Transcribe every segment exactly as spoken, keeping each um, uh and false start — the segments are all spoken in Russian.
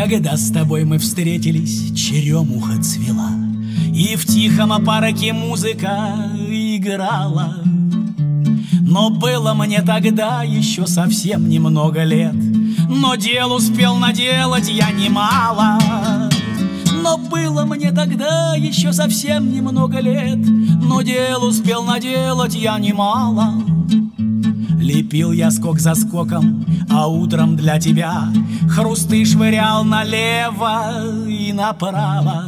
Когда с тобой мы встретились, черемуха цвела, и в тихом парке музыка играла. Но было мне тогда еще совсем немного лет, но дел успел наделать я немало. Но было мне тогда еще совсем немного лет, но дел успел наделать я немало. Лепил я скок за скоком, а утром для тебя хрусты швырял налево и направо.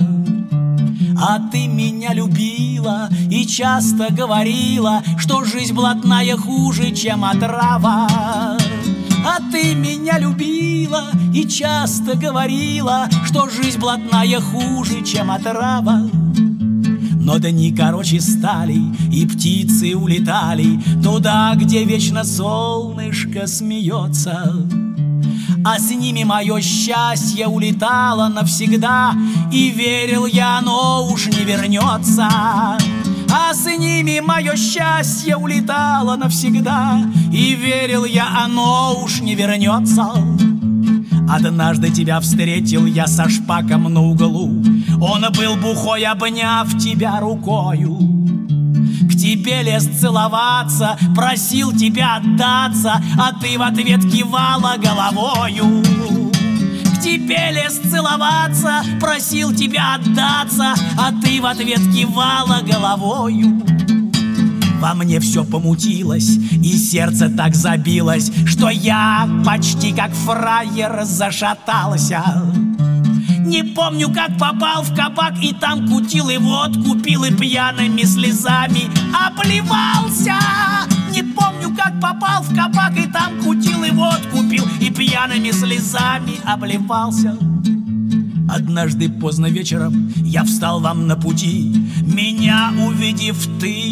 А ты меня любила и часто говорила, что жизнь блатная хуже, чем отрава. А ты меня любила и часто говорила, что жизнь блатная хуже, чем отрава. Но дни короче стали, и птицы улетали туда, где вечно солнышко смеется. А с ними мое счастье улетало навсегда, и верил я, оно уж не вернется. А с ними мое счастье улетало навсегда, и верил я, оно уж не вернется. Однажды тебя встретил я со шпаком на углу, он был бухой, обняв тебя рукою. К тебе лез целоваться, просил тебя отдаться, а ты в ответ кивала головою. К тебе лез целоваться, просил тебя отдаться, а ты в ответ кивала головою. Во мне все помутилось, и сердце так забилось, что я почти как фраер зашатался. Не помню, как попал в кабак, и там кутил и водку пил, и пьяными слезами обливался. Не помню, как попал в кабак, и там кутил и водку пил, и пьяными слезами обливался. Однажды поздно вечером я встал вам на пути, меня увидев,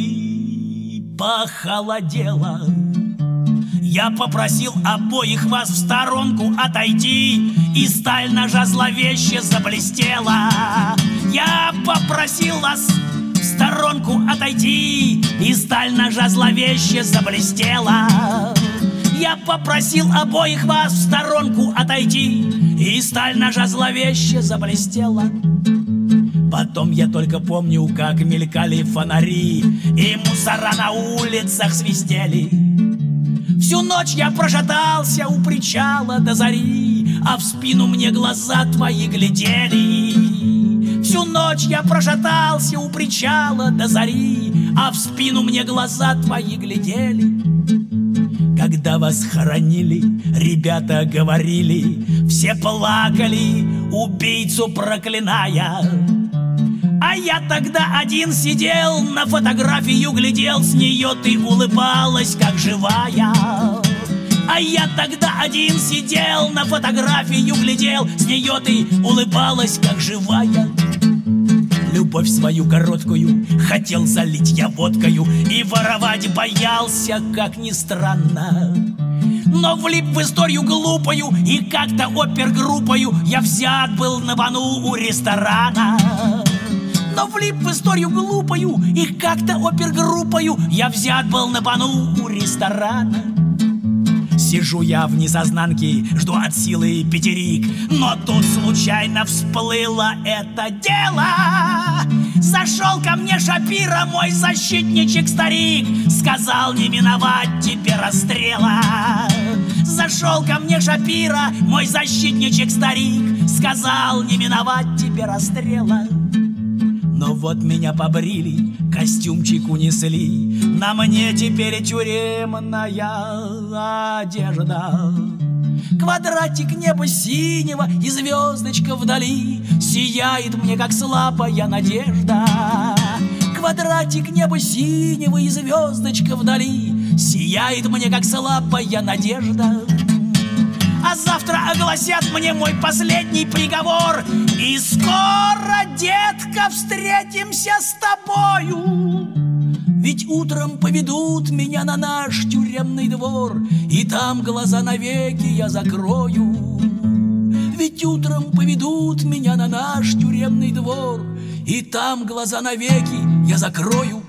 ты похолодела. Я попросил обоих вас в сторонку отойти, и сталь ножа зловеще заблестела. Я попросил вас в сторонку отойти, и сталь ножа зловеще заблестела. Я попросил обоих вас в сторонку отойти, и сталь ножа зловеще заблестела. Потом я только помню, как мелькали фонари, и мусора на улицах свистели. Всю ночь я прошатался у причала до зари, а в спину мне глаза твои глядели. Всю ночь я прошатался у причала до зари, а в спину мне глаза твои глядели. Когда вас хоронили, ребята говорили, все плакали, убийцу проклиная. А я тогда один сидел, на фотографию глядел, с нее ты улыбалась, как живая. А я тогда один сидел, на фотографию глядел, с нее ты улыбалась, как живая. Любовь свою короткую хотел залить я водкою, и воровать боялся, как ни странно. Но влип в историю глупую, и как-то опергруппою я взят был на бану у ресторана. Но влип в историю глупую, и как-то опергруппою я взят был на бану у ресторана. Сижу я в несознанке, жду от силы пятерик, но тут случайно всплыло это дело. Зашел ко мне Шапира, мой защитничек-старик, сказал, не миновать тебе расстрела. Зашел ко мне Шапира, мой защитничек-старик, сказал, не миновать тебе расстрела. Но вот меня побрили, костюмчик унесли, на мне теперь тюремная одежда. Квадратик неба синего и звездочка вдали сияет мне, как слабая надежда. Квадратик неба синего и звездочка вдали сияет мне, как слабая надежда. А завтра огласят мне мой последний приговор, и скоро, детка, встретимся с тобою. Ведь утром поведут меня на наш тюремный двор, и там глаза навеки я закрою. Ведь утром поведут меня на наш тюремный двор, и там глаза навеки я закрою.